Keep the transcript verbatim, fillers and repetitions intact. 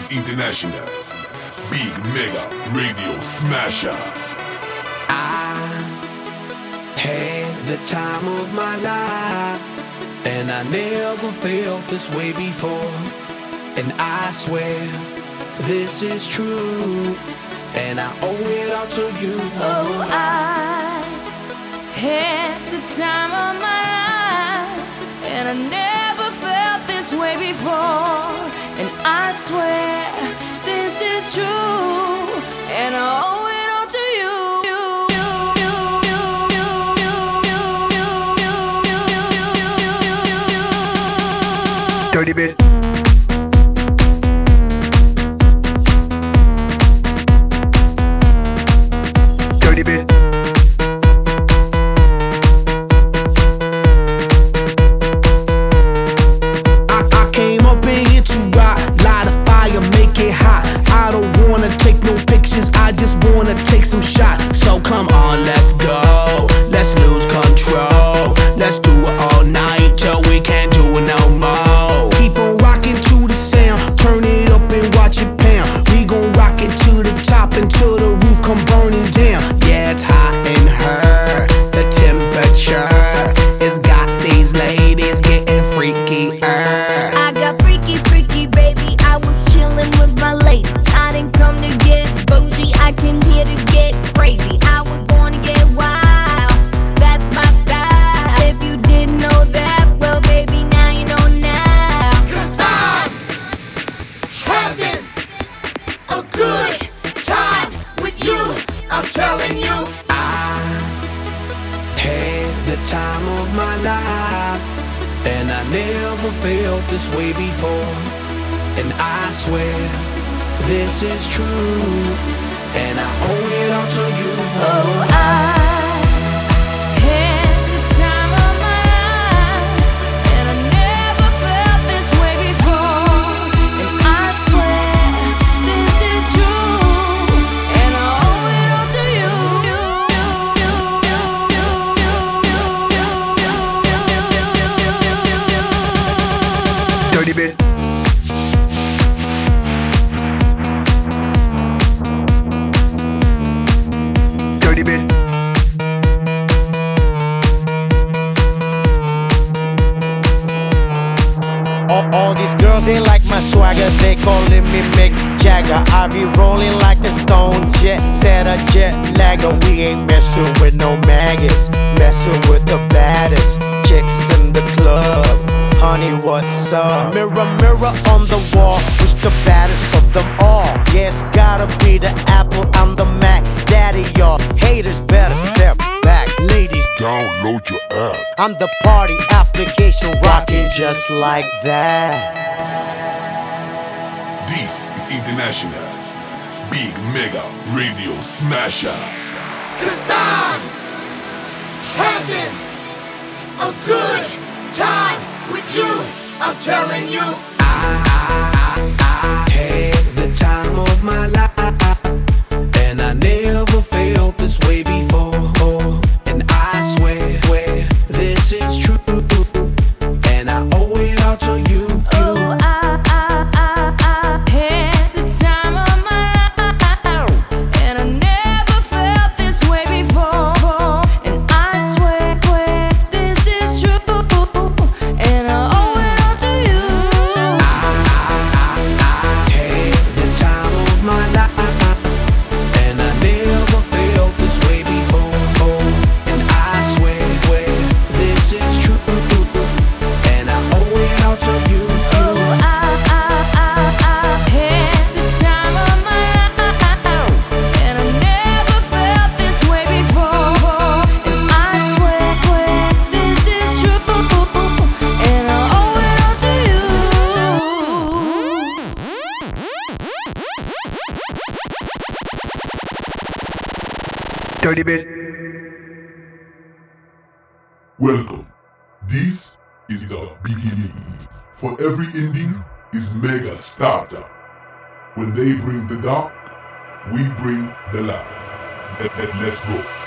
is international. Big Mega Radio Smasher. I had the time of my life, and I never felt this way before. And I swear this is true, and I owe it all to you. Oh, I had the time of my life, and I never felt this way before. And I swear this is true, and I owe it all to you. Dirty bit. Dirty bit. I, I came up in here to rock, light a fire, make it hot. I don't wanna take no pictures, I just wanna take some shots. So come on, let's go, let's lose control. Let's do it all night till we can't do it no more. Keep on rocking to the sound, turn it up and watch it pound. We gon' rock it to the top until the roof come burning down. Yeah, it's hot in her, the temperature has got these ladies getting freaky. I got freaky, freaky, baby. I was chillin' with my ladies. I didn't come to get bougie, I came here to get crazy. I was born to get wild, that's my style. If you didn't know that, well, baby, now you know now. Cause I'm having a good time with you, I'm telling you. I had the time of my life, and I never felt this way before. And I swear this is true, and I owe it all to you. Oh, I had the time of my life, and I never felt this way before. And I swear this is true, and I owe it all to you. Dirty bit. Dirty bit. All, all these girls, they like my swagger, they calling me Mick Jagger. I be rolling like a stone jet, set a jet lagger. We ain't messing with no maggots, messing with the baddest chicks in the club. Honey, what's up? Mirror, mirror on the wall, who's the baddest of them all? Yeah, it's gotta be the Apple, I'm the Mac. Daddy, y'all haters better step back. Ladies, Download your app. I'm the party application rocking just like that. This is international. Big Mega Radio Smasher. Cause I'm having a good time with you, I'm telling you. I had the time of my life, and I never felt this way before. And I swear, swear this is true, and I owe it all to you. Oh, I, I, I, I had the time of my life, and I never felt this way before. And I swear, swear this is true, and I owe it all to you. I had the time of my life, and I never felt this way before. And I swear, swear this is true, and I owe it all to you. Oh, I, I, I, I had the time of my life, and I never felt this way before. And I swear, swear this is true, and I owe it all to you. Dirty bit. Welcome. This is the beginning. For every ending is mega starter. When they bring the dark, we bring the light. Let, let, let's go.